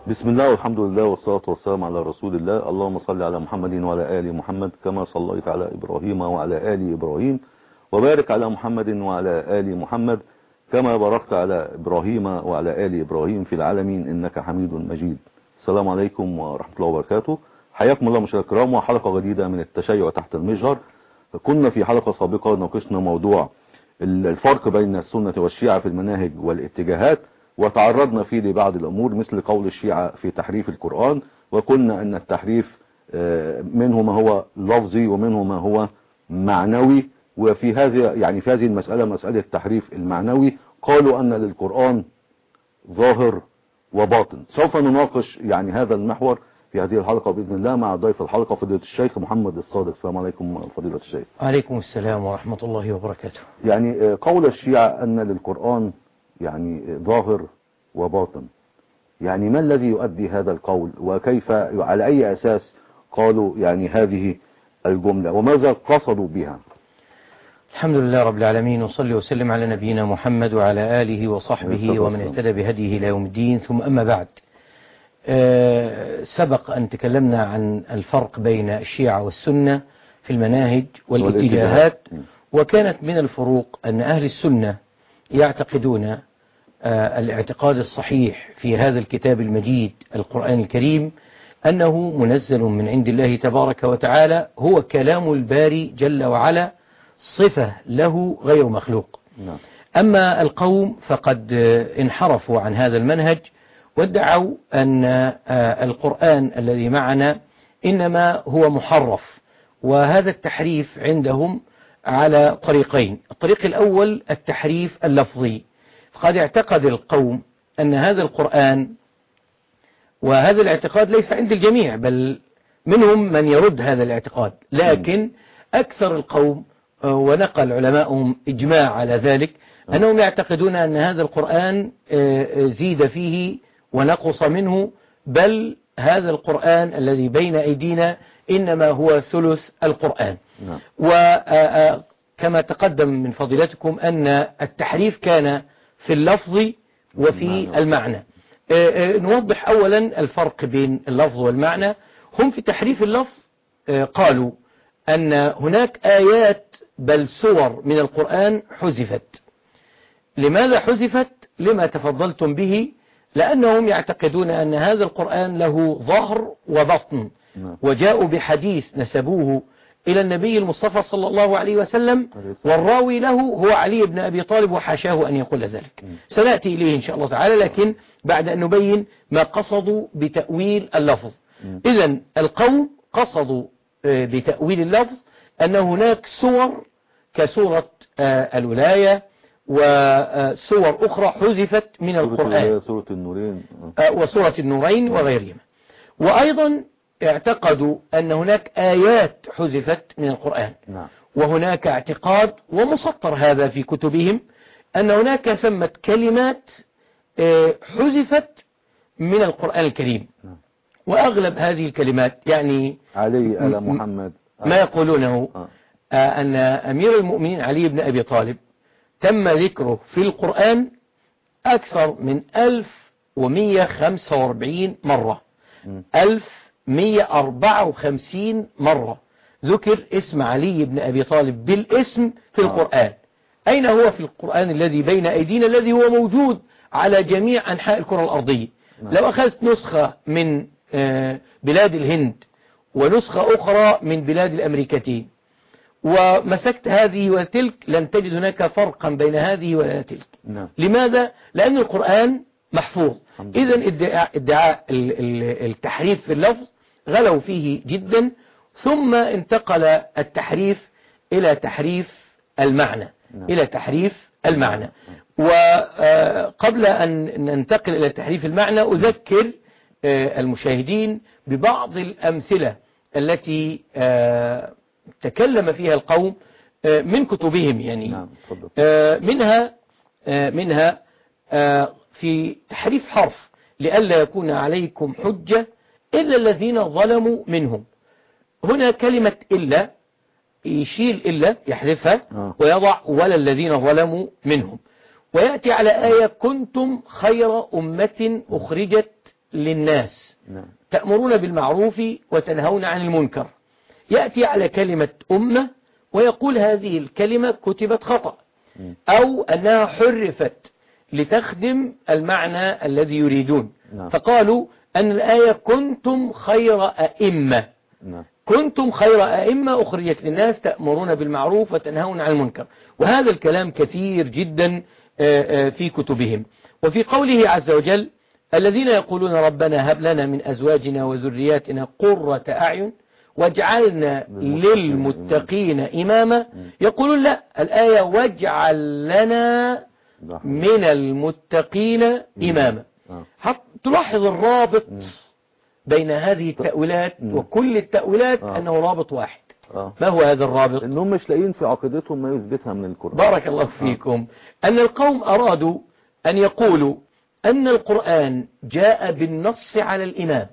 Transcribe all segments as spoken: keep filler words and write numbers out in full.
بسم الله والحمد لله والصلاة والسلام على رسول الله. اللهم صل على محمد وعلى آل محمد كما صليت على إبراهيم وعلى آل إبراهيم، وبارك على محمد وعلى آل محمد كما باركت على إبراهيم وعلى آل إبراهيم في العالمين إنك حميد مجيد. السلام عليكم ورحمة الله وبركاته. حياكم الله مشاهدينا الكرام وحلقة جديدة من التشيع تحت المجهر. كنا في حلقة سابقة ناقشنا موضوع الفرق بين السنة والشيعة في المناهج والاتجاهات، وتعرضنا فيه لبعض الأمور مثل قول الشيعة في تحريف القرآن، وقلنا أن التحريف منه ما هو لفظي ومنه ما هو معنوي. وفي هذه يعني في هذه المسألة مسألة التحريف المعنوي قالوا أن للقرآن ظاهر وباطن. سوف نناقش يعني هذا المحور في هذه الحلقة بإذن الله مع ضيف الحلقة فضيلة الشيخ محمد الصادق. السلام عليكم فضيلة الشيخ. وعليكم السلام ورحمة الله وبركاته. يعني قول الشيعة أن للقرآن يعني ظاهر وباطن، يعني ما الذي يؤدي هذا القول وكيف على أي أساس قالوا يعني هذه الجملة وماذا قصدوا بها؟ الحمد لله رب العالمين، وصلي وسلم على نبينا محمد وعلى آله وصحبه ومن اهتدى بهديه إلى يوم الدين، ثم أما بعد. أه سبق أن تكلمنا عن الفرق بين الشيعة والسنة في المناهج والاتجاهات، وكانت من الفروق أن أهل السنة يعتقدون أه الاعتقاد الصحيح في هذا الكتاب المجيد القرآن الكريم أنه منزل من عند الله تبارك وتعالى، هو كلام الباري جل وعلا، صفة له غير مخلوق. أما القوم فقد انحرفوا عن هذا المنهج وادعوا أن القرآن الذي معنا إنما هو محرف، وهذا التحريف عندهم على طريقين. الطريق الأول التحريف اللفظي، فقد اعتقد القوم أن هذا القرآن، وهذا الاعتقاد ليس عند الجميع بل منهم من يرد هذا الاعتقاد، لكن أكثر القوم ونقل علماؤهم إجماع على ذلك أنهم يعتقدون أن هذا القرآن زيد فيه ونقص منه، بل هذا القرآن الذي بين أيدينا إنما هو ثلث القرآن. وكما تقدم من فضيلتكم أن التحريف كان في اللفظ وفي المعنى. نوضح أولا الفرق بين اللفظ والمعنى. هم في تحريف اللفظ قالوا أن هناك آيات بل سور من القرآن حذفت. لماذا حذفت؟ لما تفضلتم به، لأنهم يعتقدون أن هذا القرآن له ظهر وبطن، وجاءوا بحديث نسبوه إلى النبي المصطفى صلى الله عليه وسلم، والراوي له هو علي بن أبي طالب، وحاشاه أن يقول ذلك. سنأتي إليه إن شاء الله تعالى، لكن بعد أن نبين ما قصدوا بتأويل اللفظ. إذن القوم قصدوا بتأويل اللفظ أن هناك سور كسورة الولاية وسور أخرى حذفت من القرآن، سورة النورين وسورة النورين وغيرهما. وأيضا اعتقدوا أن هناك آيات حذفت من القرآن. وهناك اعتقاد ومسطر هذا في كتبهم أن هناك ثمة كلمات حذفت من القرآن الكريم. وأغلب هذه الكلمات يعني علي على محمد ما يقولونه أن أمير المؤمنين علي بن أبي طالب تم ذكره في القرآن أكثر من ألف ومئة وخمسة وأربعين مرة. ألف ومئة وأربعة وخمسين مرة ذكر اسم علي بن أبي طالب بالاسم في القرآن. أين هو في القرآن الذي بين أيدينا، الذي هو موجود على جميع أنحاء الكرة الأرضية؟ لو أخذت نسخة من بلاد الهند ونسخة أخرى من بلاد الأمريكتين ومسكت هذه وتلك لن تجد هناك فرقا بين هذه وتلك. نعم. لماذا؟ لأن القرآن محفوظ. إذن ادعاء, ادعاء التحريف في اللفظ غلوا فيه جدا، ثم انتقل التحريف إلى تحريف المعنى. نعم. إلى تحريف المعنى. وقبل أن ننتقل إلى تحريف المعنى أذكر المشاهدين ببعض الأمثلة التي تكلم فيها القوم من كتبهم يعني. نعم. منها منها في تحريف حرف لئلا يكون عليكم حجة إلا الذين ظلموا منهم. هنا كلمة إلا يشيل إلا يحذفها ويضع ولا الذين ظلموا منهم، ويأتي على آية كنتم خير أمة أخرجت للناس نعم. تأمرون بالمعروف وتنهون عن المنكر، يأتي على كلمة أمة ويقول هذه الكلمة كتبت خطأ أو أنها حرفت لتخدم المعنى الذي يريدون. نعم. فقالوا أن الآية كنتم خير أئمة. نعم. كنتم خير أئمة أخرجت للناس تأمرون بالمعروف وتنهون عن المنكر. وهذا الكلام كثير جدا في كتبهم. وفي قوله عز وجل الذين يقولون ربنا هب لنا من أزواجنا وذرياتنا قرة أعين واجعلنا للمتقين إماما، يقولون لا، الآية واجعل لنا من المتقين إماما. تلاحظ الرابط بين هذه التأويلات وكل التأويلات أنه رابط واحد. ما هو هذا الرابط؟ أنهم مش لاقيين في عقيدتهم ما يثبتها من القرآن. بارك الله فيكم. أن القوم أرادوا أن يقولوا أن القرآن جاء بالنص على الإمام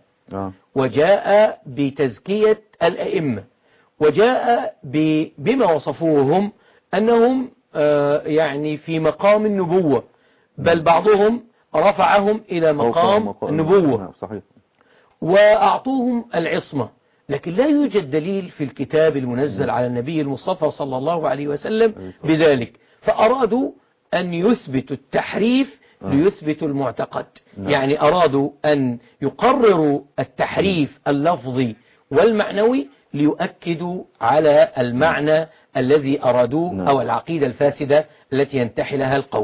وجاء بتزكية الأئمة وجاء بما وصفوهم أنهم يعني في مقام النبوة، بل بعضهم رفعهم إلى مقام النبوة صحيح. وأعطوهم العصمة. لكن لا يوجد دليل في الكتاب المنزل على النبي المصطفى صلى الله عليه وسلم بذلك، فأرادوا أن يثبتوا التحريف ليثبتوا المعتقد. يعني أرادوا أن يقرروا التحريف اللفظي والمعنوي ليؤكدوا على المعنى الذي أرادوه أو العقيدة الفاسدة التي ينتحي لها القوم.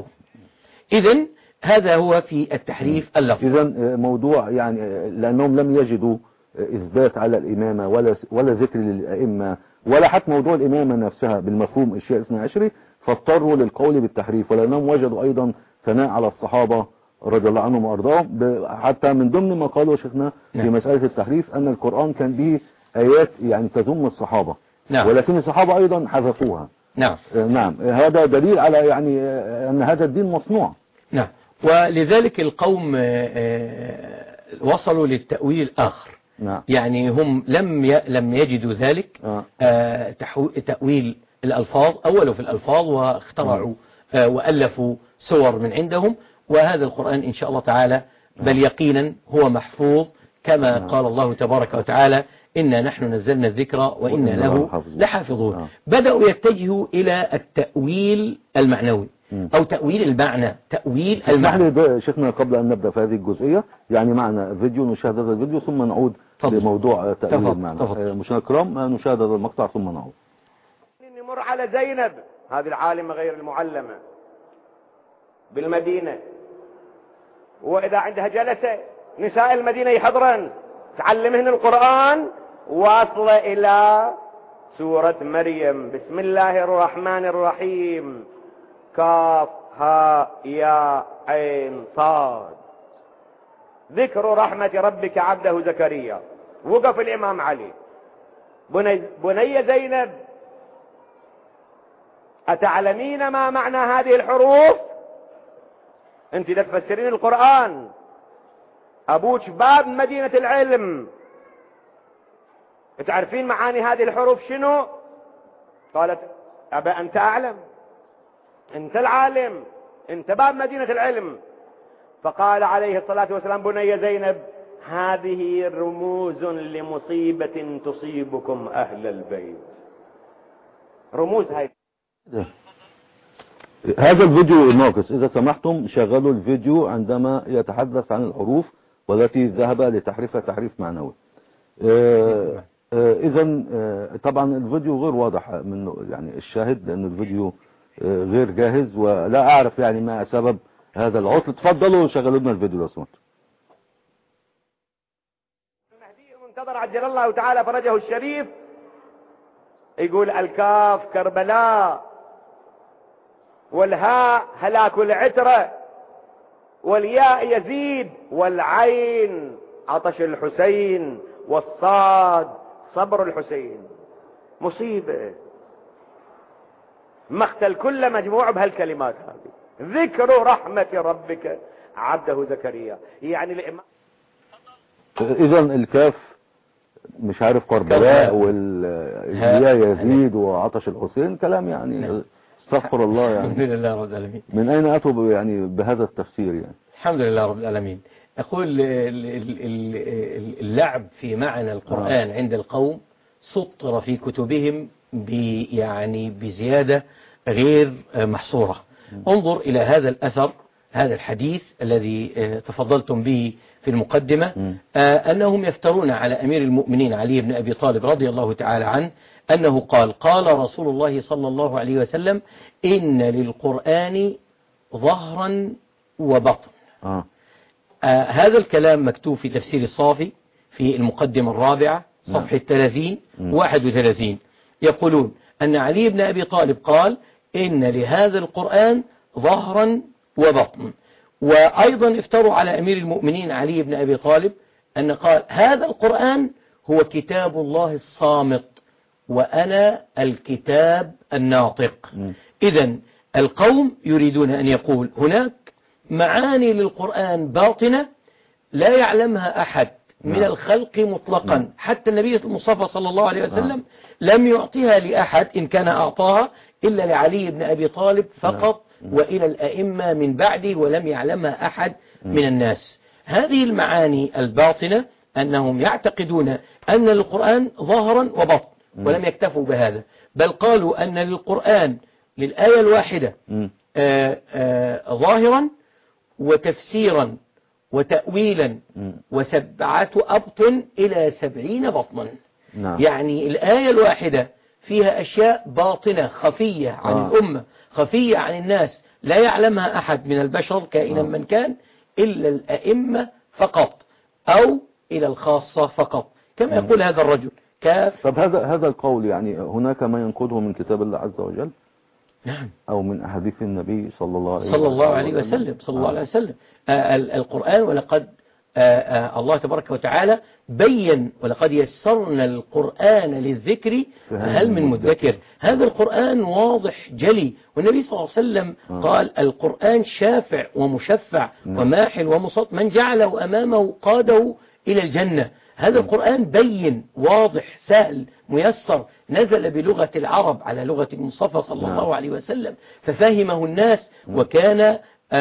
إذن هذا هو في التحريف اللفظي. إذن موضوع يعني لأنهم لم يجدوا إثبات على الإمامة ولا ولا ذكر للأئمة ولا حتى موضوع الإمامة نفسها بالمفهوم الشيعي الاثني عشري، فاضطروا للقول بالتحريف. ولأنهم وجدوا أيضا ثناء على الصحابة رضي الله عنهم وأرضاهم، حتى من ضمن ما قالوا شيخنا في مسألة التحريف أن القرآن كان به آيات يعني تذم الصحابة. نعم. ولكن الصحابة أيضا حذفوها. نعم. نعم. هذا دليل على يعني أن هذا الدين مصنوع. نعم. ولذلك القوم وصلوا للتأويل الآخر. نعم. يعني هم لم ي... لم يجدوا ذلك. آه. آه تحو... تأويل الألفاظ، أولوا في الألفاظ واخترعوا آه وألفوا سور من عندهم. وهذا القرآن إن شاء الله تعالى بل يقينا هو محفوظ كما نعم. قال الله تبارك وتعالى إنا نحن نزلنا الذكر وإنا له لحافظون. نعم. بدأوا يتجهوا إلى التأويل المعنوي أو تأويل المعنى. تأويل المعنى. شيخنا قبل أن نبدأ في هذه الجزئية يعني معنا فيديو، نشاهد هذا الفيديو ثم نعود طبعا. لموضوع تأويل طبعا. المعنى. مشاهدينا الكرام نشاهد هذا المقطع ثم نعود. نمر على زينب هذه العالمة غير المعلمة بالمدينة، وإذا عندها جلسة نساء المدينة يحضرن تعلمهن القرآن، واصلة إلى سورة مريم. بسم الله الرحمن الرحيم كاف ها يا عين صاد ذكر رحمة ربك عبده زكريا. وقف الإمام علي بني, بني زينب أتعلمين ما معنى هذه الحروف؟ أنت لا تفسرين القرآن، أبوك باب مدينة العلم، تعرفين معاني هذه الحروف شنو؟ قالت أبا أنت أعلم، أنت العالم، أنت باب مدينة العلم. فقال عليه الصلاة والسلام بني زينب هذه رموز لمصيبة تصيبكم أهل البيت. رموز هاي. هذا الفيديو ناقص، إذا سمحتم شغلوا الفيديو عندما يتحدث عن الحروف والتي ذهب لتحريفها تحريف معنوي. إذا طبعا الفيديو غير واضح منه يعني الشاهد، لأن الفيديو غير جاهز ولا أعرف يعني ما سبب هذا العطل. تفضلوا شغلوا لنا الفيديو لو سمحتوا. المهدي المنتظر عجل الله تعالى فرجه الشريف يقول الكاف كربلاء، والهاء هلاك العترة، والياء يزيد، والعين عطش الحسين، والصاد صبر الحسين. مصيبة مقتل كل مجموع بهالكلمات هذه. ذكر رحمة ربك عبده زكريا. يعني الإمام إذا الكاف مش عارف كربلاء، والياء يزيد وعطش الحسين، كلام يعني استغفر الله يعني. الحمد لله رب العالمين. من أين أتوا يعني بهذا التفسير يعني؟ الحمد لله رب العالمين. أقول اللعب في معنى القرآن عند القوم سطر في كتبهم يعني بزيادة غير محصورة. انظر إلى هذا الأثر، هذا الحديث الذي تفضلتم به في المقدمة، أنهم يفترون على أمير المؤمنين علي بن أبي طالب رضي الله تعالى عنه أنه قال قال رسول الله صلى الله عليه وسلم إن للقرآن ظهرا وبطن. آه. آه هذا الكلام مكتوب في تفسير الصافي في المقدمة الرابعة صفحة ثلاثين واحد وثلاثين. يقولون أن علي بن أبي طالب قال إن لهذا القرآن ظهرا وبطن. وأيضا افتروا على أمير المؤمنين علي بن أبي طالب أن قال هذا القرآن هو كتاب الله الصامت وأنا الكتاب الناطق. إذن القوم يريدون أن يقول هناك معاني للقرآن باطنة لا يعلمها أحد من الخلق مطلقا، حتى النبي المصطفى صلى الله عليه وسلم لم يعطيها لأحد، إن كان أعطاها إلا لعلي بن أبي طالب فقط وإلى الأئمة من بعده، ولم يعلمها أحد من الناس. هذه المعاني الباطنة أنهم يعتقدون أن للقرآن ظهرا وبطن، ولم يكتفوا بهذا، بل قالوا أن للقرآن للآية الواحدة آآ آآ ظاهرا وتفسيرا وتأويلا وسبعة أبطن إلى سبعين بطنا. نعم. يعني الآية الواحدة فيها أشياء باطنة خفية عن آه. الأمة، خفية عن الناس، لا يعلمها أحد من البشر كائنا آه. من كان إلا الأئمة فقط أو إلى الخاصة فقط، كما يقول هذا الرجل كاف. طب هذا هذا القول يعني هناك ما ينقضه من كتاب الله عز وجل؟ نعم. أو من أحاديث النبي صلى الله عليه وسلم صلى الله عليه وسلم صلى الله عليه وسلم آه القرآن. ولقد آه آه الله تبارك وتعالى بين ولقد يسرنا القرآن للذكر فهل من مدكر. هذا القرآن واضح جلي، والنبي صلى الله عليه وسلم آه. قال القرآن شافع ومشفع نعم. وماحل ومصط، من جعله أمامه قاده إلى الجنة. هذا القرآن بين واضح سهل ميسر، نزل بلغة العرب على لغة المصطفى صلى الله عليه وسلم ففهمه الناس، وكان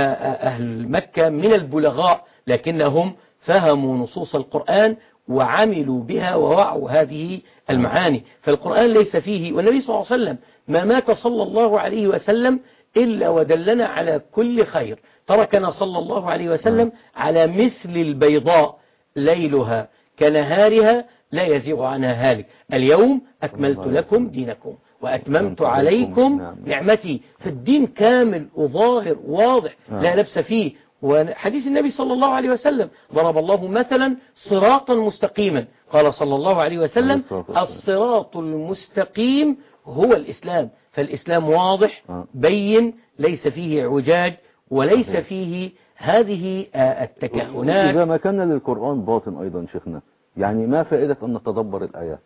أهل مكة من البلغاء لكنهم فهموا نصوص القرآن وعملوا بها ووعوا هذه المعاني. فالقرآن ليس فيه، والنبي صلى الله عليه وسلم ما مات صلى الله عليه وسلم إلا ودلنا على كل خير، تركنا صلى الله عليه وسلم على مثل البيضاء ليلها كنهارها لا يزيغ عنها هالك، اليوم أكملت لكم دينكم وأتممت عليكم نعمتي. فالدين كامل وظاهر واضح لا لبس فيه. وحديث النبي صلى الله عليه وسلم ضرب الله مثلا صراطا مستقيما، قال صلى الله عليه وسلم الصراط المستقيم هو الإسلام. فالإسلام واضح بين، ليس فيه اعوجاج وليس فيه هذه التكهنات. إذا ما كان للقرآن باطن أيضا شيخنا، يعني ما فائدة أن نتدبر الآيات؟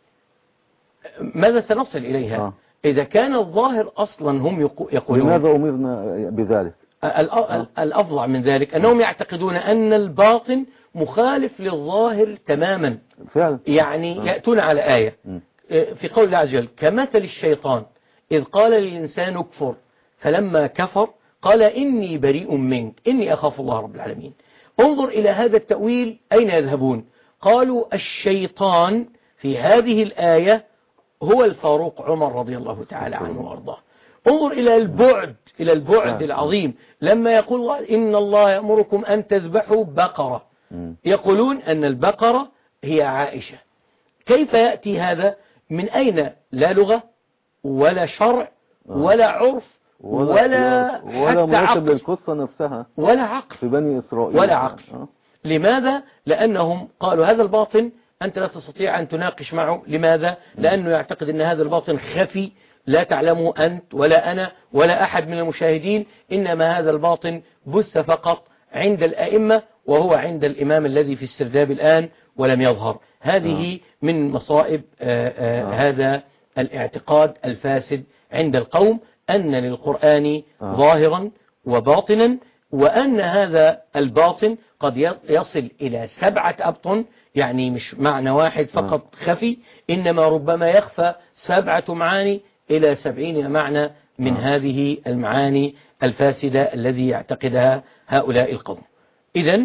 ماذا سنصل إليها آه. إذا كان الظاهر أصلا هم يقولون. لماذا أمرنا بذلك؟ آه. الأفظع من ذلك أنهم يعتقدون أن الباطن مخالف للظاهر تماما فعلا. يعني آه. يأتون على آية م. في قول الله عز وجل كمثل الشيطان إذ قال للإنسان اكفر فلما كفر قال إني بريء منك إني أخاف الله رب العالمين. انظر إلى هذا التأويل أين يذهبون؟ قالوا الشيطان في هذه الآية هو الفاروق عمر رضي الله تعالى عنه وارضاه. انظر إلى البعد إلى البعد العظيم لما يقول الله إن الله يأمركم أن تذبحوا بقرة، يقولون أن البقرة هي عائشة. كيف يأتي هذا؟ من أين؟ لا لغة ولا شرع ولا عرف ولا, ولا, ولا حتى عقل للقصة نفسها ولا عقل في بني إسرائيل ولا عقل. أه؟ لماذا؟ لأنهم قالوا هذا الباطن أنت لا تستطيع أن تناقش معه. لماذا؟ لأنه يعتقد أن هذا الباطن خفي لا تعلمه أنت ولا أنا ولا أحد من المشاهدين، إنما هذا الباطن بث فقط عند الأئمة وهو عند الإمام الذي في السرداب الآن ولم يظهر. هذه آه. من مصائب آآ آآ آه. هذا الاعتقاد الفاسد عند القوم، أن للقرآن آه. ظاهرا وباطنا، وأن هذا الباطن قد يصل إلى سبعة أبطن، يعني مش معنى واحد فقط آه. خفي، إنما ربما يخفى سبعة معاني إلى سبعين معنى من آه. هذه المعاني الفاسدة الذي يعتقدها هؤلاء القوم. إذن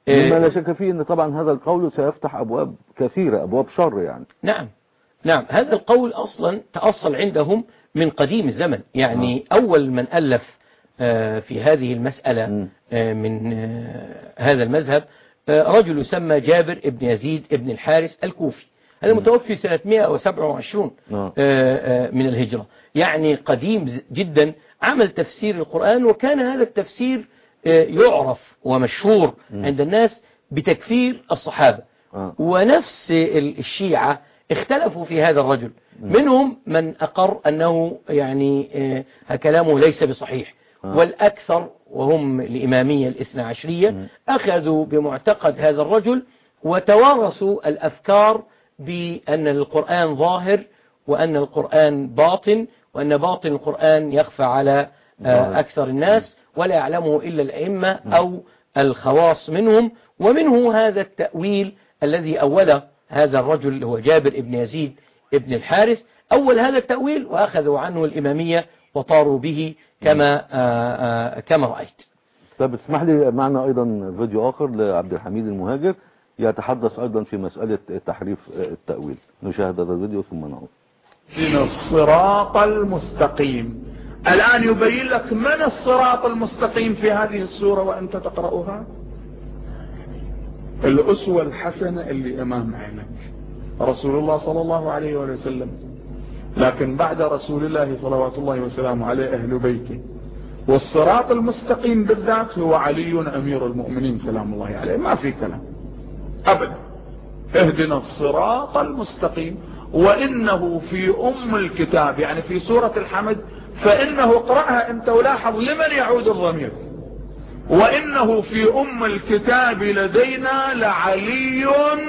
مما لا شك فيه أن طبعا هذا القول سيفتح أبواب كثيرة، أبواب شر يعني. نعم نعم، هذا القول أصلا تأصل عندهم من قديم الزمن، يعني آه. أول من ألف في هذه المسألة م. من هذا المذهب رجل يسمى جابر ابن يزيد ابن الحارث الكوفي، هذا متوفي سنة مئة وسبعة وعشرين من الهجرة، يعني قديم جدا. عمل تفسير القرآن، وكان هذا التفسير يعرف ومشهور عند الناس بتكفير الصحابة. ونفس الشيعة اختلفوا في هذا الرجل، منهم من أقر أنه يعني كلامه ليس بصحيح، والأكثر وهم الإمامية الاثنى عشرية أخذوا بمعتقد هذا الرجل، وتوارثوا الأفكار بأن القرآن ظاهر، وأن القرآن باطن، وأن باطن القرآن يخفى على أكثر الناس ولا يعلمه إلا الأئمة أو الخواص منهم. ومنه هذا التأويل الذي أوله هذا الرجل هو جابر ابن يزيد ابن الحارث، أول هذا التأويل وأخذوا عنه الإمامية وطاروا به كما آآ آآ كما رأيت. طب اسمح لي معنا أيضا فيديو آخر لعبد الحميد المهاجر يتحدث أيضا في مسألة تحريف التأويل، نشاهد هذا الفيديو ثم نعود. من الصراط المستقيم، الآن يبين لك من الصراط المستقيم في هذه السورة وأنت تقرأها. الأسوة الحسنة اللي أمام عينك رسول الله صلى الله عليه وسلم، لكن بعد رسول الله صلوات الله وسلامه عليه أهل بيته. والصراط المستقيم بالذات هو علي أمير المؤمنين سلام الله عليه، ما في كلام أبدا. اهدنا الصراط المستقيم، وإنه في أم الكتاب يعني في سورة الحمد، فإنه اقرأها أنت ولاحظ لمن يعود الضمير، وإنه في أم الكتاب لدينا لعلي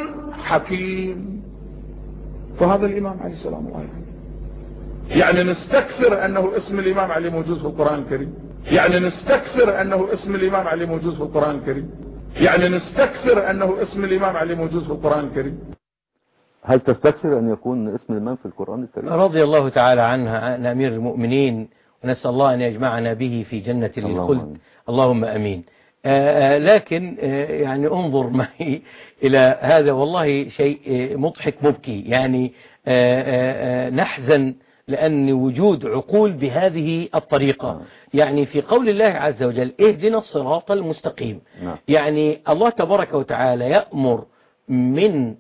حكيم. فهذا الإمام علي سلام الله عليه، يعني نستكثر أنه اسم الإمام علي موجود في القرآن الكريم، يعني نستكثر أنه اسم الإمام علي موجود في القرآن الكريم، يعني نستكثر أنه اسم الإمام علي موجود في القرآن الكريم. هل تستكثر أن يكون اسم الإمام في القرآن الكريم؟ رضي الله تعالى عنها عن أمير المؤمنين، ونسأل الله أن يجمعنا به في جنة الخلد، اللهم أمين. آآ آآ لكن آآ يعني انظر معي إلى هذا، والله شيء مضحك مبكي، يعني آآ آآ نحزن لأن وجود عقول بهذه الطريقة. آه. يعني في قول الله عز وجل اهدنا الصراط المستقيم، آه. يعني الله تبارك وتعالى يأمر من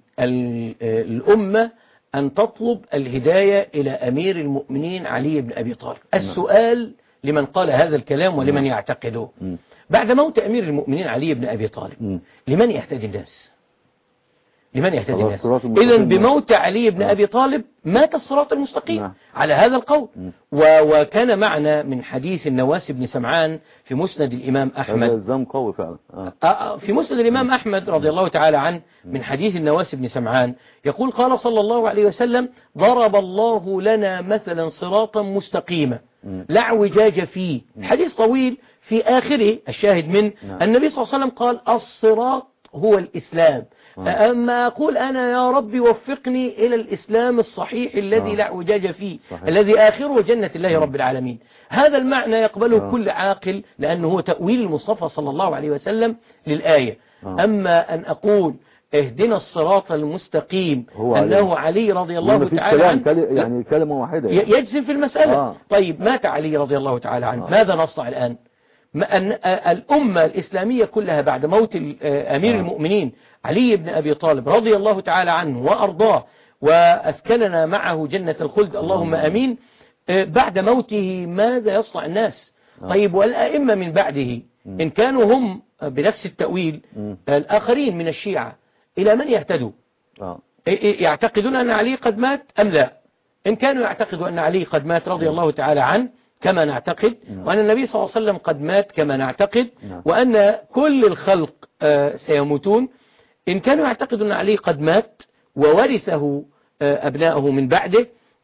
الأمة أن تطلب الهداية إلى أمير المؤمنين علي بن أبي طالب. السؤال لمن قال هذا الكلام ولمن يعتقده، بعد موت أمير المؤمنين علي بن أبي طالب لمن يهتدي الناس؟ لمن يهتدي الناس؟ إذن بموت علي بن أبي طالب مات الصراط المستقيم. نعم. على هذا القول. وكان معنا من حديث النواس بن سمعان في مسند الإمام أحمد، الزام قوي فعلا. آه. في مسند الإمام أحمد رضي الله تعالى عنه من حديث النواس بن سمعان يقول قال صلى الله عليه وسلم ضرب الله لنا مثلا صراطا مستقيما لا اعوجاج فيه. حديث طويل في آخره الشاهد من النبي صلى الله عليه وسلم قال الصراط هو الإسلام. أما أقول أنا يا ربي وفقني إلى الإسلام الصحيح الذي لا اعوجاج فيه، صحيح. الذي آخره جنة الله رب العالمين. هذا المعنى يقبله آه. كل عاقل، لأنه هو تأويل المصطفى صلى الله عليه وسلم للآية. آه. أما أن أقول اهدنا الصراط المستقيم أنه علي رضي الله تعالى عنه، يعني كلمة واحدة يعني. يجزم في المسألة. آه. طيب مات علي رضي الله تعالى عنه، آه. ماذا نصنع الآن؟ أن الأمة الإسلامية كلها بعد موت أمير آه. المؤمنين علي بن أبي طالب رضي الله تعالى عنه وأرضاه وأسكننا معه جنة الخلد اللهم أمين، بعد موته ماذا يصنع الناس؟ طيب والأئمة من بعده إن كانوا هم بنفس التأويل الآخرين من الشيعة إلى من يهتدوا؟ يعتقدون أن علي قد مات أم لا؟ إن كانوا يعتقدوا أن علي قد مات رضي الله تعالى عنه كما نعتقد، وأن النبي صلى الله عليه وسلم قد مات كما نعتقد، وأن كل الخلق سيموتون، إن كانوا يعتقدون أن علي قد مات وورثه أبناؤه من بعده،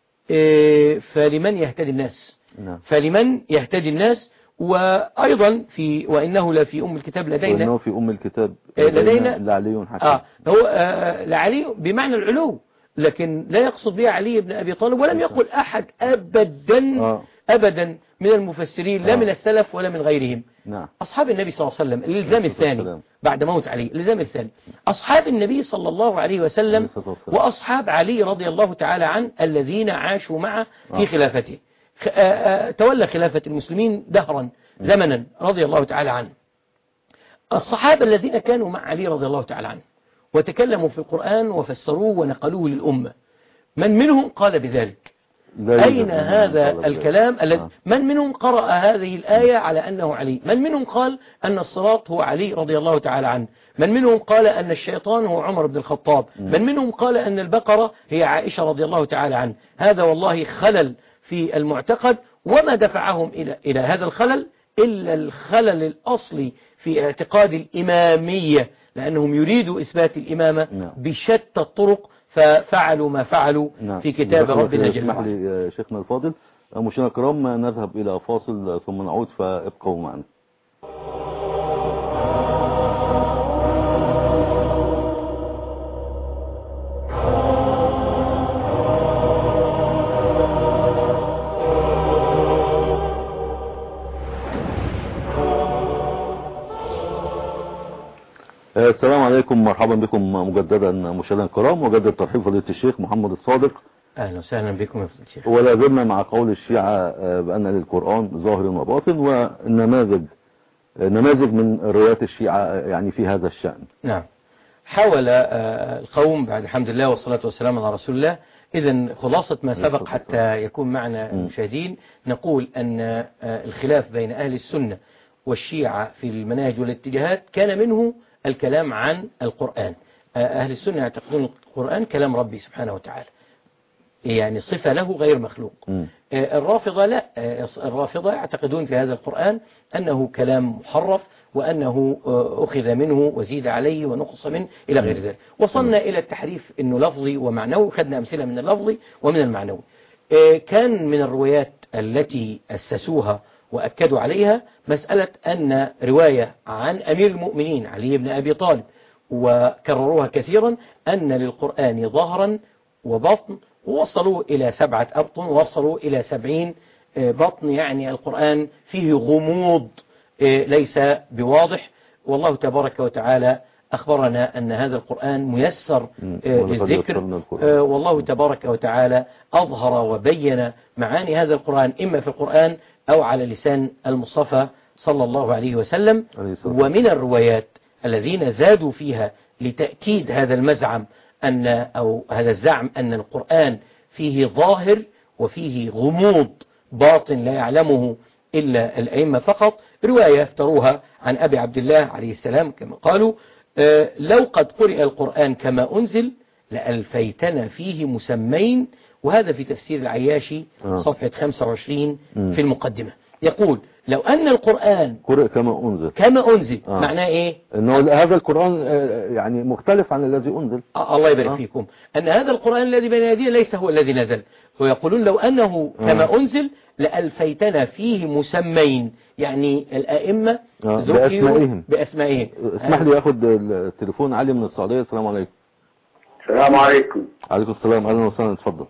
فلمن يهتدي الناس؟ فلمن يهتدي الناس؟ وأيضا في وإنه لا في أم الكتاب لدينا، وإنه في أم الكتاب لدينا لعلي حكيم. آه هو آه لعلي بمعنى العلو، لكن لا يقصد بها علي بن أبي طالب، ولم يقل أحد أبدا آه. أبدا من المفسرين لا آه. من السلف ولا من غيرهم. نعم. أصحاب النبي صلى الله عليه وسلم الإلزام الثاني بعد موت علي، الإلزام الثاني أصحاب النبي صلى الله عليه وسلم وأصحاب علي رضي الله تعالى عنه الذين عاشوا معه في خلافته، تولى خلافة المسلمين دهرا زمنا رضي الله تعالى عنه. الصحابة الذين كانوا مع علي رضي الله تعالى عنه وتكلموا في القرآن وفسروه ونقلوه للأمة، من منهم قال بذلك؟ أين هذا الكلام الذي آه. من منهم قرأ هذه الآية على أنه علي؟ من منهم قال أن الصراط هو علي رضي الله تعالى عنه؟ من منهم قال أن الشيطان هو عمر بن الخطاب؟ من منهم قال أن البقرة هي عائشة رضي الله تعالى عنه؟ هذا والله خلل في المعتقد، وما دفعهم إلى إلى هذا الخلل إلا الخلل الأصلي في اعتقاد الإمامية، لأنهم يريدوا إثبات الإمامة بشتى الطرق ففعلوا ما فعلوا في كتاب ربنا جل وعلا. اسمح لي شيخنا الفاضل، مشاهدينا الكرام نذهب إلى فاصل ثم نعود، فابقوا معنا. السلام عليكم، مرحبا بكم مجددا مشاهدينا الكرام، وجدد ترحيب فضيلة الشيخ محمد الصادق. اهلا وسهلا بكم يا فضيلة الشيخ. ولا زلنا مع قول الشيعة بأن للقرآن ظاهر وباطن، ونماذج نماذج من روايات الشيعة يعني في هذا الشأن. نعم. حاول القوم بعد الحمد لله والصلاة والسلام على رسول الله. إذن خلاصة ما سبق حتى يكون معنا المشاهدين، نقول أن الخلاف بين أهل السنة والشيعة في المناهج والاتجاهات كان منه الكلام عن القرآن. أهل السنة يعتقدون القرآن كلام ربي سبحانه وتعالى، يعني صفة له غير مخلوق. م. الرافضة لا، الرافضة يعتقدون في هذا القرآن أنه كلام محرف، وأنه أخذ منه وزيد عليه ونقص منه إلى غير ذلك. وصلنا م. إلى التحريف أنه لفظي ومعنوي، خدنا أمثلة من اللفظي ومن المعنوي. كان من الروايات التي أسسوها وأكدوا عليها مسألة أن رواية عن أمير المؤمنين علي بن أبي طالب، وكرروها كثيرا، أن للقرآن ظهرا وبطن، ووصلوا إلى سبعة أبطن، ووصلوا إلى سبعين بطن، يعني القرآن فيه غموض ليس بواضح. والله تبارك وتعالى أخبرنا أن هذا القرآن ميسر للذكر، والله تبارك وتعالى أظهر وبين معاني هذا القرآن إما في القرآن أو على لسان المصطفى صلى الله عليه وسلم. ومن الروايات الذين زادوا فيها لتأكيد هذا المزعم أن أو هذا الزعم أن القرآن فيه ظاهر وفيه غموض باطن لا يعلمه إلا الأئمة فقط، رواية افتروها عن أبي عبد الله عليه السلام كما قالوا: آه لو قد قرئ القرآن كما أنزل لألفيتنا فيه مسمين. وهذا في تفسير العياشي آه. صفحة خمسة وعشرين م. في المقدمة، يقول: لو أن القرآن قرئ كما أنزل كما أنزل آه. معناه إيه؟ أنه هذا القرآن يعني مختلف عن الذي أنزل. آه الله يبارك آه. فيكم. أن هذا القرآن الذي بين يدينا ليس هو الذي نزل. ويقولون لو أنه كما آه. أنزل لألفيتنا فيه مسمين، يعني الأئمة آه. بأسمائهم بأسمائهم. اسمح لي أخذ التليفون. علي من السعودية، السلام عليكم. السلام عليكم. عليكم السلام، أهلا وسهلا، اتفضل.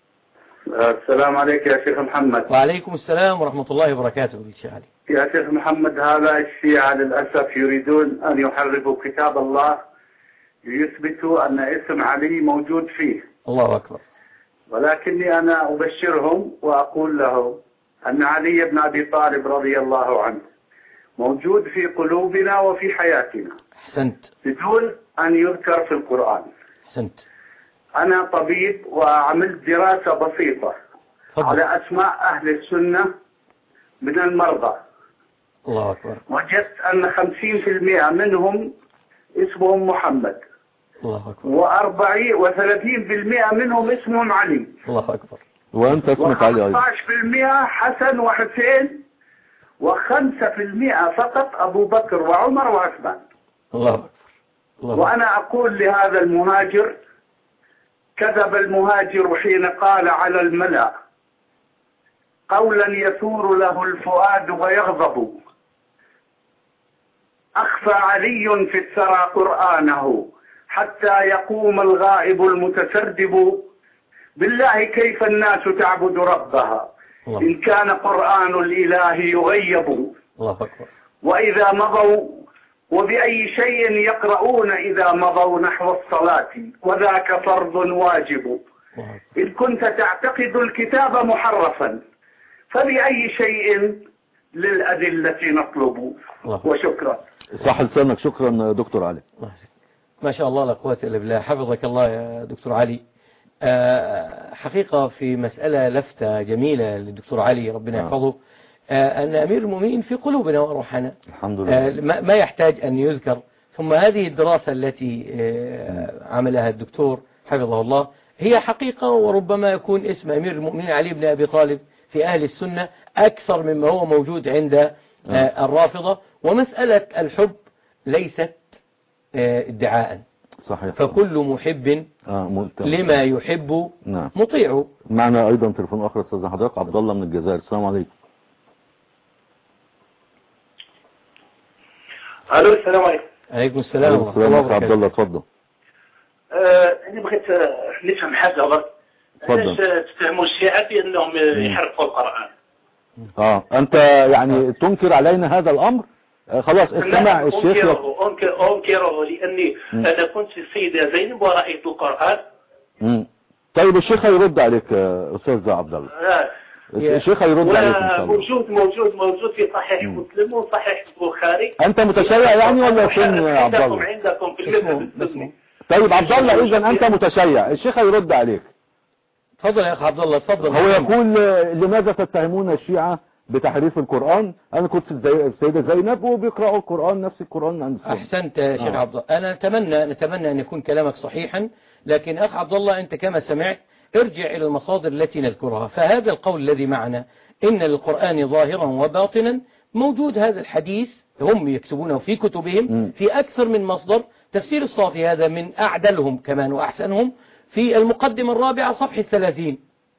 السلام عليك يا شيخ محمد. وعليكم السلام ورحمة الله وبركاته. يا شيخ محمد، هذا الشيعة للأسف يريدون أن يحرفوا كتاب الله ليثبتوا أن اسم علي موجود فيه. الله أكبر. ولكني أنا أبشرهم وأقول لهم أن علي بن أبي طالب رضي الله عنه موجود في قلوبنا وفي حياتنا. أحسنت. بدون أن يذكر في القرآن. أحسنت. أنا طبيب وعملت دراسة بسيطة فضل. على أسماء أهل السنة من المرضى. الله أكبر. وجدت أن خمسين في المئة منهم اسمهم محمد. الله أكبر. وأربعين وثلاثين في المئة منهم اسمهم علي. الله أكبر. وأنت اسمك علي أيضا. وخمسة عشر في المئة حسن وحسين، وخمسة في المئة فقط أبو بكر وعمر وعثمان. الله أكبر. الله. وأنا أقول لهذا المهاجر: كذب المهاجر حين قال على الملأ قولا يثور له الفؤاد ويغضب: أخفى علي في الثرى قرآنه حتى يقوم الغائب المتسرب. بالله كيف الناس تعبد ربها الله. إن كان قرآن الإله يغيب الله أكبر. وإذا مضوا وبأي شيء يقرؤون إذا مضوا نحو الصلاة وذاك فرض واجب. إن كنت تعتقد الكتاب محرفا فبأي شيء للأدلة نطلب. وشكرا. صح لسانك. شكرا دكتور علي. ما شاء الله لا قوة إلا بالله. حفظك الله يا دكتور علي. حقيقة في مسألة لفتة جميلة للدكتور علي ربنا يحفظه، أن أمير المؤمنين في قلوبنا وروحنا الحمد لله، ما يحتاج أن يذكر. ثم هذه الدراسة التي عملها الدكتور حفظه الله هي حقيقة، وربما يكون اسم أمير المؤمنين علي بن أبي طالب في أهل السنة أكثر مما هو موجود عند الرافضة. ومسألة الحب ليست ادعاء، صحيح. فكل محب آه لما يحب نعم. مطيع. معنا أيضا تليفون آخر أستاذ حضرتك عبد الله من الجزائر. السلام عليكم. الو السلام عليكم. عليكم السلام ورحمة الله وبركاته. عبد الله اتفضل. آه انا بغيت نفهم حاجه برك. اتفضل. علاش تتهموا الشيعة بانهم يحرفوا القرآن؟ اه انت يعني تنكر علينا هذا الامر؟ آه خلاص استمع الشيخ. انكره انكره انكره لاني م. انا كنت في السيدة زينب ورأيت القرآن. امم طيب الشيخ هيرد عليك يا استاذ عبد الله. آه. الشيخ هيرد عليك ان شاء الله. موجود موجود موجود في صحيح مسلم وصحيح البخاري. انت متشيع يعني ولا فين يا عبد الله؟ عندكم في المذهب السني. طيب عبد الله اذا انت متشيع، الشيخ هيرد عليك. تفضل يا اخ عبد الله اتفضل. هو يقول لماذا تتهمون الشيعة بتحريف القرآن؟ انا كنت في السيدة زينب وبيقرأوا القرآن نفس القرآن عند السنة. احسنت يا شيخ آه. عبد الله. انا نتمنى نتمنى ان يكون كلامك صحيحا، لكن اخ عبد الله انت كما سمعت ارجع الى المصادر التي نذكرها. فهذا القول الذي معنا ان للقرآن ظاهرا وباطنا موجود، هذا الحديث هم يكتبونه في كتبهم م. في اكثر من مصدر. تفسير الصافي هذا من اعدلهم كمان واحسنهم في المقدمة الرابعة صفحة ثلاثين.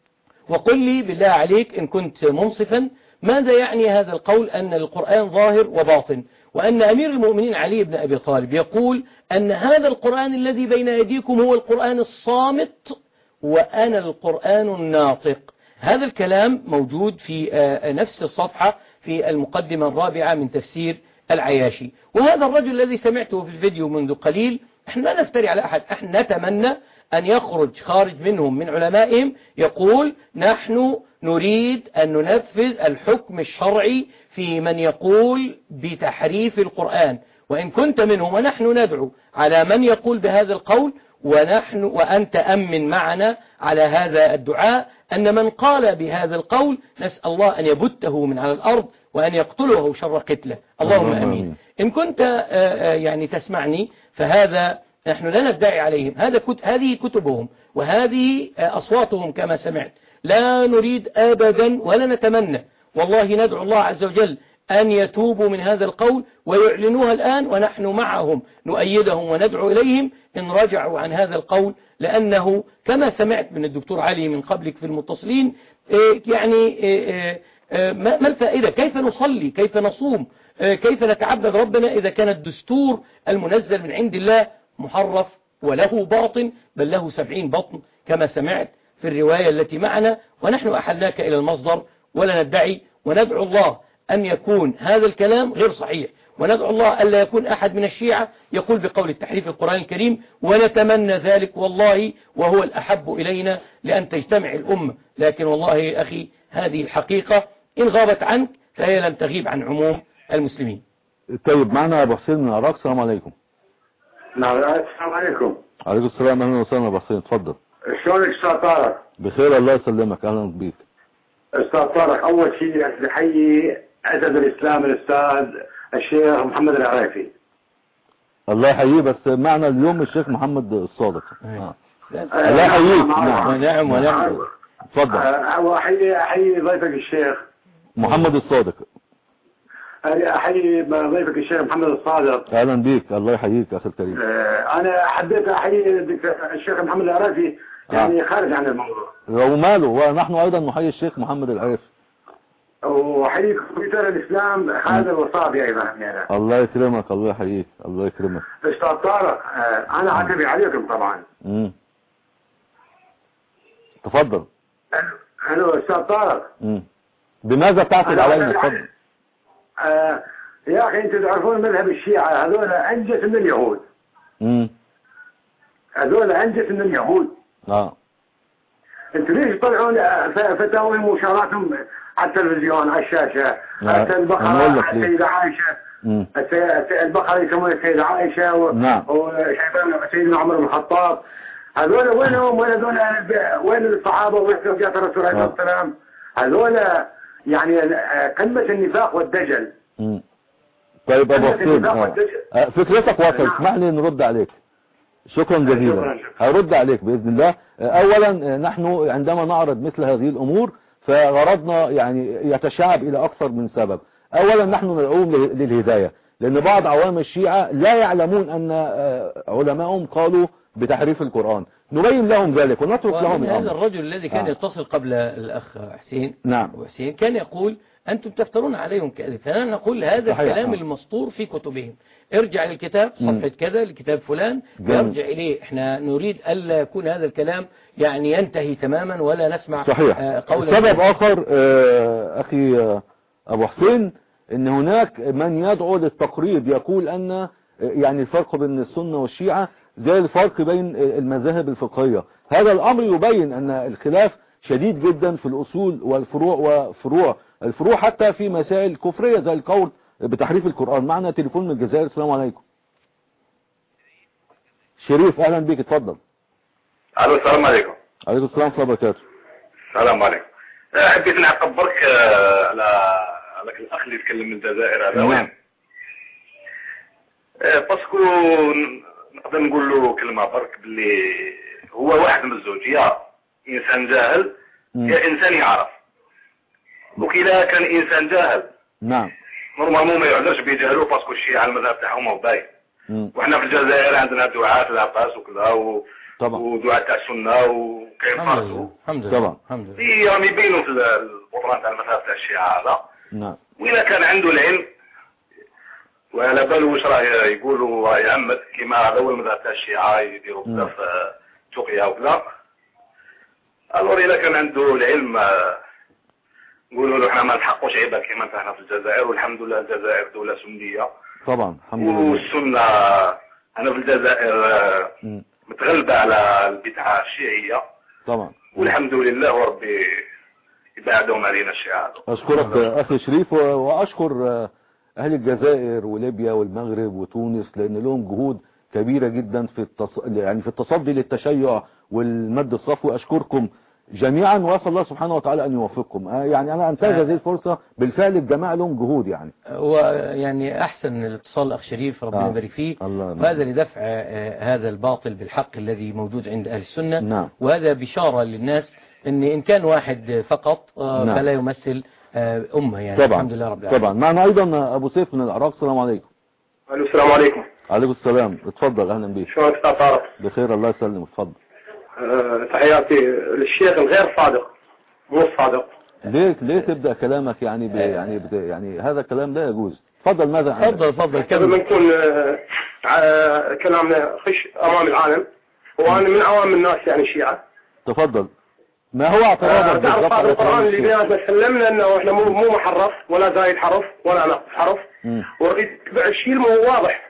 وقل لي بالله عليك إن كنت منصفا ماذا يعني هذا القول أن القرآن ظاهر وباطن، وأن أمير المؤمنين علي بن أبي طالب يقول أن هذا القرآن الذي بين أيديكم هو القرآن الصامت وأنا القرآن الناطق. هذا الكلام موجود في نفس الصفحة في المقدمة الرابعة من تفسير العياشي. وهذا الرجل الذي سمعته في الفيديو منذ قليل، احنا لا نفتري على أحد، احنا نتمنى أن يخرج خارج منهم من علمائهم يقول نحن نريد أن ننفذ الحكم الشرعي في من يقول بتحريف القرآن. وإن كنت منهم ونحن ندعو على من يقول بهذا القول، ونحن وأنت أمن معنا على هذا الدعاء أن من قال بهذا القول نسأل الله أن يبته من على الأرض وأن يقتله شر قتله. اللهم أمين. إن كنت يعني تسمعني فهذا نحن لا ندعي عليهم، هذا كت... هذه كتبهم وهذه أصواتهم كما سمعت. لا نريد أبدا ولا نتمنى، والله ندعو الله عز وجل أن يتوبوا من هذا القول ويعلنوها الآن، ونحن معهم نؤيدهم وندعو إليهم إن رجعوا عن هذا القول، لأنه كما سمعت من الدكتور علي من قبلك في المتصلين يعني ما الفائدة؟ كيف نصلي؟ كيف نصوم؟ كيف نتعبد ربنا إذا كان الدستور المنزل من عند الله محرف وله باطن، بل له سبعين بطن كما سمعت في الرواية التي معنا، ونحن أحلناك إلى المصدر ولا ندعي. وندعو الله أن يكون هذا الكلام غير صحيح، وندعو الله ألا يكون أحد من الشيعة يقول بقول التحريف القرآن الكريم، ونتمنى ذلك والله وهو الأحب إلينا لأن تجتمع الأمة. لكن والله يا أخي هذه الحقيقة إن غابت عنك فهي لن تغيب عن عموم المسلمين. طيب معنا أبو حسين من العراق. السلام عليكم. نعم السلام عليكم. عليكم السلام. أهلا وسهلا أبو حسين، اتفضل. شلونك أستاذ طارق؟ بخير الله يسلمك. أهلا بيك أستاذ طارق. أول شيء بحيي أسد الإسلام الأستاذ الشيخ محمد العريفي. الله يحييه. بس معنا اليوم الشيخ محمد الصادق. آه. الله يحييك. نعم ونعم ونعم. اتفضل. وأحيي أحيي ضيفك الشيخ محمد الصادق. أحيي ضيفك الشيخ محمد الصادق. أهلا بيك. الله يحييك أخي الكريم. أنا حبيت أحيي الشيخ محمد العريفي يعني آه. خارج عن الموضوع. وماله، ونحن أيضا نحيي الشيخ محمد العريفي. وحييك كمبيوتر الإسلام هذا الوصابي أيضا يعني. الله يكرمك. الله يحييك. الله يكرمك. أستاذ طارق أنا عاتبي عليكم طبعا. امم تفضل. ألو أستاذ طارق. امم بماذا تعتد علينا؟ اتفضل. آه يا أخي أنتم تعرفون مذهب الشيعة هذول أنجس من اليهود. امم هذول أنجس من اليهود. اه أنتم ليش تطلعون فتاويهم وشاراتهم على التلفزيون على الشاشة؟ حتى البقرة على السيدة عائشة. امم البقرة يسمونها السيدة عائشة و... نعم. وشايفين سيدنا عمر بن الخطاب. هذول وينهم؟ وين هذول؟ وين الصحابة وين زوجات الرسول عليه الصلاة والسلام؟ هذول يعني قمة النفاق والدجل. امم طيب ابو حسين آه. آه. فكرتك واصل، اسمح لي نرد عليك. شكرا جزيلا. هرد عليك باذن الله. اولا نحن عندما نعرض مثل هذه الامور فغرضنا يعني يتشعب الى اكثر من سبب. اولا نحن ندعوهم للهداية، لان بعض عوام الشيعة لا يعلمون ان علماءهم قالوا بتحريف القرآن، نبين لهم ذلك ونترك لهم هذا الرجل الذي كان آه. يتصل قبل الأخ حسين نعم وحسين كان يقول أنتم تفترون عليهم كذب، فأنا نقول هذا صحيح. الكلام آه. المسطور في كتبهم، ارجع للكتاب صفحة كذا لكتاب فلان يرجع إليه. احنا نريد ألا يكون هذا الكلام يعني ينتهي تماما ولا نسمع صحيح. آه قولا. سبب آخر آه أخي آه أبو حسين ان هناك من يدعو للتقريب، يقول ان يعني الفرق بين السنة والشيعة زي الفرق بين المذاهب الفقهية. هذا الامر يبين ان الخلاف شديد جدا في الاصول والفروع وفروع الفروع حتى في مسائل كفرية زي القول بتحريف القرآن. معنا تليفون من الجزائر. السلام عليكم. شريف اهلا بك، اتفضل. الو السلام عليكم. عليكم السلام ورحمة الله وبركاته. السلام عليكم. حبيت نعقب برك على على الاخ اللي يتكلم من الجزائر هذا وين باسكو نقدر نقول له كلمه برك باللي هو واحد من الزوج، يا انسان جاهل يا انسان يعرف. وكلا كان انسان جاهل نعم نورمالمون ما يعذرش بجهله باسكو الشيعة المذهب تاعهم هو باين. وحنا في الجزائر عندنا دعاة العباس وكذا و... ودعاة تاع السنه وكاين فرق الحمد لله الحمد لله راهم يبينوا في البطلان تاع المذهب تاع الشيعة هذا. نعم. وإذا كان عنده العلم وعلى باله واش راه يقولوا راه يعمد كيما هذا هو المذهب تاع الشيعة يديروا بزاف تقية وكذا، الور إذا كان عنده العلم نقولوا له احنا ما نحقوش عباد كيما نحن في الجزائر، والحمد لله الجزائر دولة سنية طبعا الحمد لله، والسنة أنا في الجزائر متغلبة على البدعة الشيعية طبعا والحمد لله وربي يبعدهم علينا الشيعة. أشكرك أخي شريف، وأشكر أهل الجزائر وليبيا والمغرب وتونس لأن لهم جهود كبيرة جدا في التص... يعني في التصدي للتشيع والمد الصفوي. أشكركم جميعا وأسأل الله سبحانه وتعالى أن يوفقكم. يعني أنا أنتهز هذه الفرصة، بالفعل الجماعة لهم جهود يعني ويعني أحسن الاتصال أخ شريف ربنا يبارك فيه، وهذا لدفع هذا الباطل بالحق الذي موجود عند أهل السنة. نعم. وهذا بشارة للناس ان ان كان واحد فقط آه نعم. فلا يمثل آه امه يعني طبعا. الحمد لله رب العالمين. طبعا. معنا ايضا ابو سيف من العراق. السلام عليكم. الو السلام عليكم. عليكم السلام، اتفضل اهلا بك. شلونك استاذ طارق؟ بخير الله يسلمك، اتفضل. أه تحياتي للشيخ الغير صادق مو الصادق. ليه ليه تبدا كلامك يعني ب... يعني بت... يعني هذا الكلام لا يجوز. تفضل ماذا عنك؟ تفضل تفضل قبل ما نكون آه كلامنا خش امام العالم، وانا من عوام الناس يعني الشيعة. تفضل. ما هو اعتراضك بالضبط على القرآن اللي بيناتنا تكلمنا انه احنا مو مو محرف ولا زايد حرف ولا ناقص حرف، واريد اتبع الشيء المو واضح.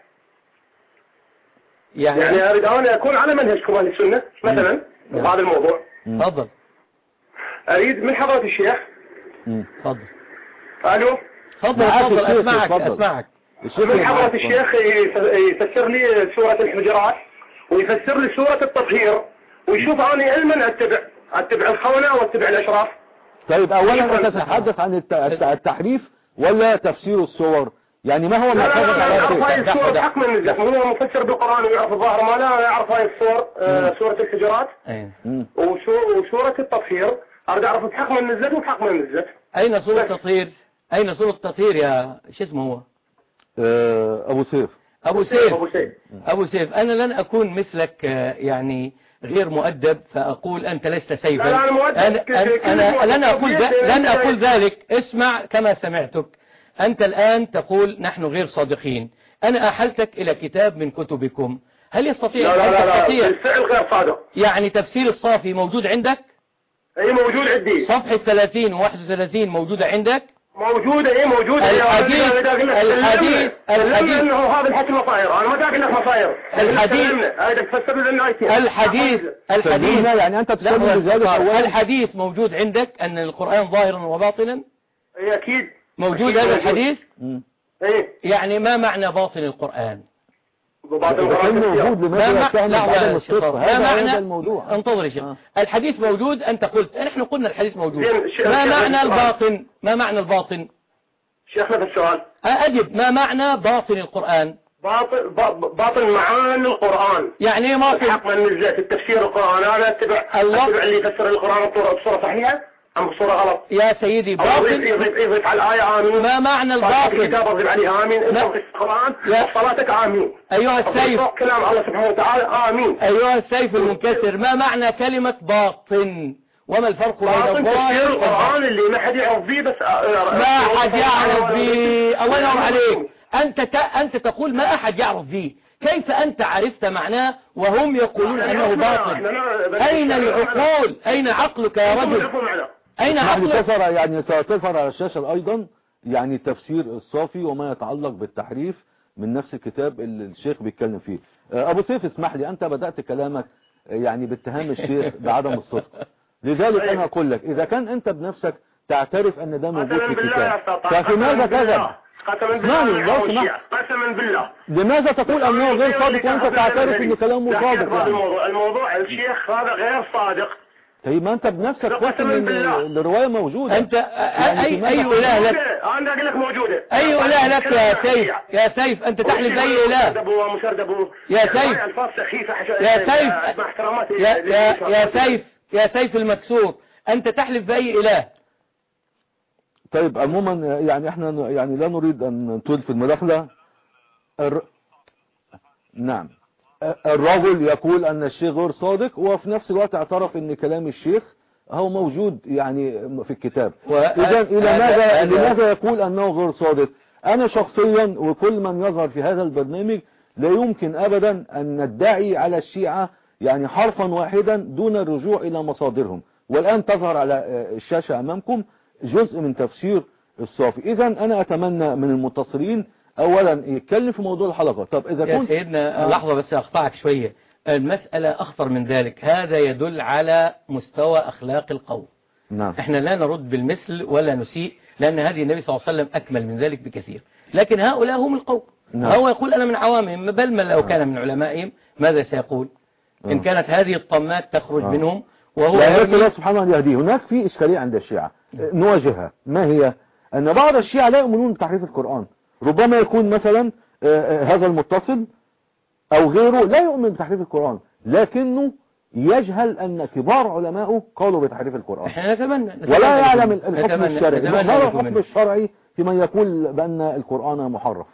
يعني يعني اريد انا اكون على منهجكم اهل السنه مثلا في هذا الموضوع. تفضل. اريد من حضرة الشيخ. تفضل. الو. تفضل تفضل اسمعك اسمعك. من حضرة الشيخ يفسر لي سورة الحجرات ويفسر لي سورة التطهير، ويشوف اني علما اتبع اتبع الخونة واتبع الاشراف. طيب اولا انت تتحدث عن التحريف ولا تفسير الصور؟ يعني ما هو معتمد على يعرف هاي الصور بحق من النزاف، مو هو مفسر بالقرآن ويعرف الظاهر ما لا يعرف هاي الصور. آه سورة الحجرات وسورة التطهير اريد اعرف بحق من النزاف وبحق من النزاف. اين سورة التطهير؟ اين سورة التطهير يا شو اسمه هو؟ آه ابو سيف. ابو سيف ابو سيف ابو سيف انا لن اكون مثلك يعني غير مؤدب فأقول أنت لست سيفا. لا لا أنا مؤدب. أنا, أنا لن أقول لن أقول ذلك. اسمع كما سمعتك. أنت الآن تقول نحن غير صادقين. أنا أحلتك إلى كتاب من كتبكم، هل يستطيع لا لا لا, لا بالفعل غير صادق. يعني تفسير الصافي موجود عندك؟ اي موجود عندي. صفحة ثلاثين وواحد وثلاثين موجودة عندك؟ موجودة ايه موجودة. الحديث الحديث الحديث انه هذا الحكي مصاير، انا ما داك انك مصاير. الحديث هذا تفسر لنا الحديث الحديث يعني انت تسمي بذلك اولا. الحديث موجود عندك ان القرآن ظاهرا وباطنا؟ اي اكيد موجود هذا الحديث. ايه يعني ما معنى باطن القرآن؟ باطن القرآن موجود ما لماذا لا بعد الصدق ما معنى الموضوع. انتظر يا شيخ. آه. الحديث موجود، انت قلت نحن قلنا الحديث موجود. ش... ما ش... معنى ش... الباطن؟ ما معنى الباطن؟ شيخنا في السؤال أجب. ما معنى باطن القرآن؟ باطن باطن معاني القرآن. يعني ايه باطن؟ حق من نزلت التفسير القرآن انا اتبع الله اتبع اللي يفسر القرآن بصورة صحيحة ام بصورة غلط؟ يا سيدي باطن يضيف يضيف على الآية آمين. ما معنى الباطن؟ الكتاب اضيف عليه آمين. انت في القرآن صلاتك آمين. ايها السيف كلام الله سبحانه وتعالى آمين. ايها السيف المنكسر، ما معنى كلمة باطن؟ وما الفرق بين الظاهر القرآن اللي ما حد يعرف فيه؟ بس ما حد يعرف فيه. الله ينور عليك. انت ك... انت تقول ما احد يعرف فيه، كيف انت عرفت معناه وهم يقولون انه باطن؟ اين العقول؟ اين عقلك يا رجل؟ اين عقلك؟ تظهر يعني ستظهر على الشاشة ايضا يعني التفسير الصافي وما يتعلق بالتحريف من نفس الكتاب اللي الشيخ بيتكلم فيه. ابو سيف اسمح لي، انت بدأت كلامك يعني باتهام الشيخ بعدم الصدق، لذلك انا اقول لك اذا كان انت بنفسك تعترف ان ده موجود في الكتاب فلماذا كذب؟ قسما بالله قسما بالله لماذا تقول انه غير صادق وانت تعترف ان كلامه صادق؟ يعني الموضوع الموضوع الشيخ هذا غير صادق. طيب ما انت بنفسك قلت ان الروايه موجوده. انت يعني اي اي اله لك؟ انا اقول لك موجوده. اي اله لك يا سيف؟ يا سيف انت تحلف باي اله؟ يا سيف يا سيف يا يا يا سيف يا سيف المكسور، انت تحلف باي اله؟ طيب عموما يعني احنا يعني لا نريد ان نطول في المداخله. الر... نعم الرجل يقول ان الشيخ غير صادق وفي نفس الوقت اعترف ان كلام الشيخ هو موجود يعني في الكتاب. اذا الى ماذا لماذا يقول انه غير صادق؟ انا شخصيا وكل من يظهر في هذا البرنامج لا يمكن ابدا ان ندعي على الشيعة يعني حرفا واحدا دون الرجوع الى مصادرهم، والان تظهر على الشاشة امامكم جزء من تفسير الصافي. اذا انا اتمنى من المتصلين اولا يتكلم في موضوع الحلقة. طب اذا يا كنت سيدنا آه. لحظة بس اقطعك شوية، المسألة اخطر من ذلك، هذا يدل على مستوى اخلاق القوم. نعم. احنا لا نرد بالمثل ولا نسيء، لان هذه النبي صلى الله عليه وسلم اكمل من ذلك بكثير، لكن هؤلاء هم القوم. نعم. هو يقول انا من عوامهم، بل من لو كان من علمائهم ماذا سيقول؟ ان نعم. كانت هذه الطمات تخرج نعم. منهم وهو الله سبحانه وتعالى يهديه. هناك في اشكالية عند الشيعة نواجهها، ما هي؟ ان بعض الشيعة لا يؤمنون بتحريف القرآن. ربما يكون مثلا هذا المتصل او غيره لا يؤمن بتحريف القرآن، لكنه يجهل ان كبار علماءه قالوا بتحريف القرآن. احنا نتمنى, نتمنى ولا يعلم الحكم نتمنى الشرعي. نتمنى ما هو الحكم الشرعي في من يقول بان القرآن محرف؟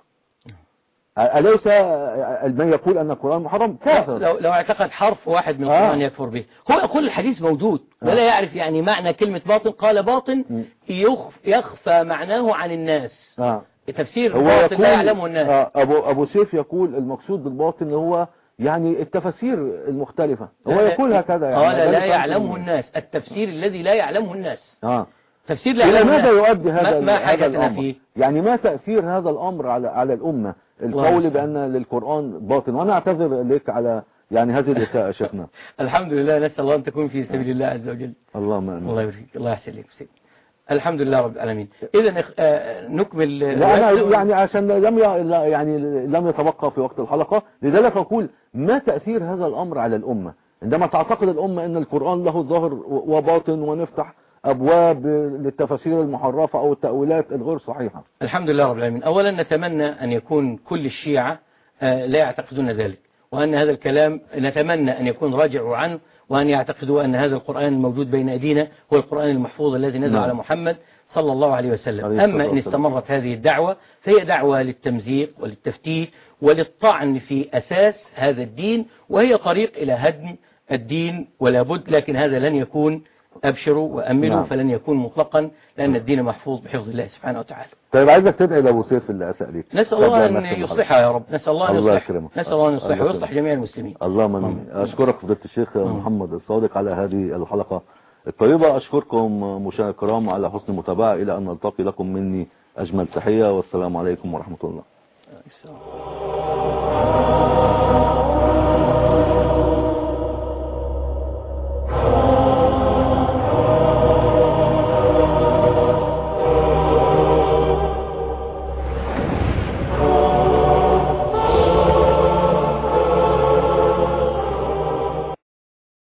أليس من يقول أن القرآن محرم كافر؟ لو, لو اعتقد حرف واحد من القرآن آه. يكفر به. هو يقول الحديث موجود ولا آه. يعرف يعني معنى كلمة باطن. قال باطن يخف يخفى معناه عن الناس. آه. تفسير باطن لا يعلمه الناس. آه. أبو, أبو سيف يقول المقصود بالباطن هو يعني التفسير المختلفة. هو يقول هكذا يعني قال لا يعلمه الناس، التفسير الذي لا يعلمه الناس. آه. تفسير لا يعلمه الناس. ماذا يؤدي هذا ما حاجتنا فيه؟ يعني ما تأثير هذا الأمر على على الأمة؟ القول بأن للقرآن باطن. وأنا أعتذر لك على يعني هذه الإساءة شيخنا. الحمد لله، نسأل الله أن تكون في سبيل الله عز وجل. اللهم آمين. الله يبارك، الله يحسن لك. الحمد لله رب العالمين. إذا نكمل. لا أنا يعني عشان لم يعني لم يتبقى في وقت الحلقة، لذلك أقول ما تأثير هذا الأمر على الأمة عندما تعتقد الأمة أن القرآن له ظاهر وباطن ونفتح أبواب للتفاسير المحرفة أو التأويلات الغير صحيحة. الحمد لله رب العالمين. أولا نتمنى أن يكون كل الشيعة لا يعتقدون ذلك، وأن هذا الكلام نتمنى أن يكون راجعوا عنه، وأن يعتقدوا أن هذا القرآن الموجود بين أيدينا هو القرآن المحفوظ الذي نزل نعم. على محمد صلى الله عليه وسلم. أما إن استمرت هذه الدعوة فهي دعوة للتمزيق وللتفتيت وللطعن في أساس هذا الدين، وهي طريق إلى هدم الدين ولا بد، لكن هذا لن يكون أبشروا وأملوا نعم. فلن يكون مطلقا، لأن الدين محفوظ بحفظ الله سبحانه وتعالى. طيب عايزك تدعي لأبو سيف اللي أسأل ليك. نسأل الله أن يصلحها يا رب، نسأل الله أن يصلح، نسأل الله أن يصلح ويصلح جميع المسلمين. اللهم آمين. أشكرك فضيلة الشيخ محمد الصادق على هذه الحلقة الطيبة. أشكركم مشاهدينا الكرام على حسن المتابعة، إلى أن نلتقي لكم مني أجمل تحية، والسلام عليكم ورحمة الله.